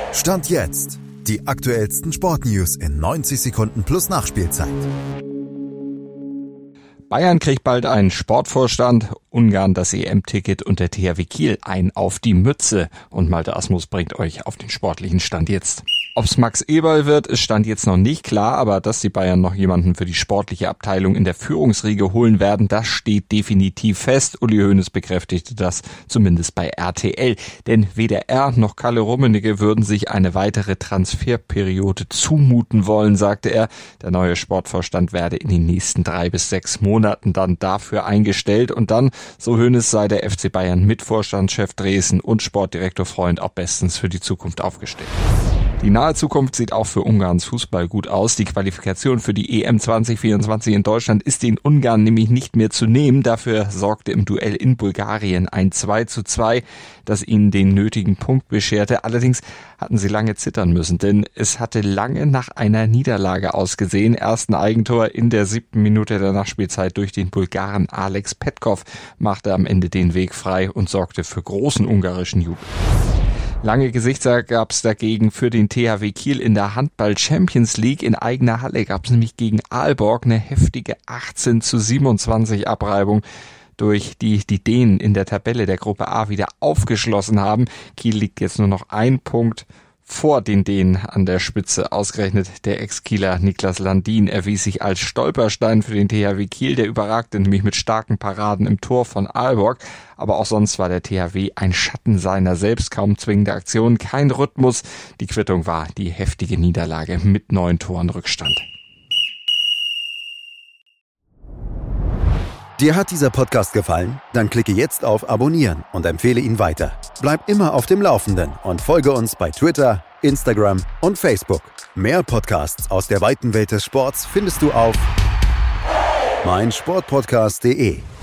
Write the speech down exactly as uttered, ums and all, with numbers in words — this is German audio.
Stand jetzt. Die aktuellsten Sportnews in neunzig Sekunden plus Nachspielzeit. Bayern kriegt bald einen Sportvorstand, Ungarn das E M-Ticket und der T H W Kiel ein auf die Mütze. Und Malte Asmus bringt euch auf den sportlichen Stand jetzt. Ob's Max Eberl wird, ist Stand jetzt noch nicht klar, aber dass die Bayern noch jemanden für die sportliche Abteilung in der Führungsriege holen werden, das steht definitiv fest. Uli Hoeneß bekräftigte das zumindest bei R T L. Denn weder er noch Kalle Rummenigge würden sich eine weitere Transferperiode zumuten wollen, sagte er. Der neue Sportvorstand werde in den nächsten drei bis sechs Monaten dann dafür eingestellt. Und dann, so Hoeneß, sei der F C Bayern mit Vorstandschef Dresen und Sportdirektor Freund auch bestens für die Zukunft aufgestellt. Die nahe Zukunft sieht auch für Ungarns Fußball gut aus. Die Qualifikation für die E M zwanzig vierundzwanzig in Deutschland ist den Ungarn nämlich nicht mehr zu nehmen. Dafür sorgte im Duell in Bulgarien ein zwei zu zwei, das ihnen den nötigen Punkt bescherte. Allerdings hatten sie lange zittern müssen, denn es hatte lange nach einer Niederlage ausgesehen. Ersten Eigentor in der siebten Minute der Nachspielzeit durch den Bulgaren Alex Petkov machte am Ende den Weg frei und sorgte für großen ungarischen Jubel. Lange Gesichter gab es dagegen für den T H W Kiel in der Handball-Champions League. In eigener Halle gab es nämlich gegen Aalborg eine heftige achtzehn zu siebenundzwanzig Abreibung, durch die die Dänen in der Tabelle der Gruppe A wieder aufgeschlossen haben. Kiel liegt jetzt nur noch ein Punkt vor den Dänen an der Spitze. Ausgerechnet der Ex-Kieler Niklas Landin erwies sich als Stolperstein für den T H W Kiel. Der überragte nämlich mit starken Paraden im Tor von Aalborg. Aber auch sonst war der T H W ein Schatten seiner selbst, kaum zwingende Aktionen, kein Rhythmus. Die Quittung war die heftige Niederlage mit neun Toren Rückstand. Dir hat dieser Podcast gefallen? Dann klicke jetzt auf Abonnieren und empfehle ihn weiter. Bleib immer auf dem Laufenden und folge uns bei Twitter, Instagram und Facebook. Mehr Podcasts aus der weiten Welt des Sports findest du auf meinsportpodcast punkt de.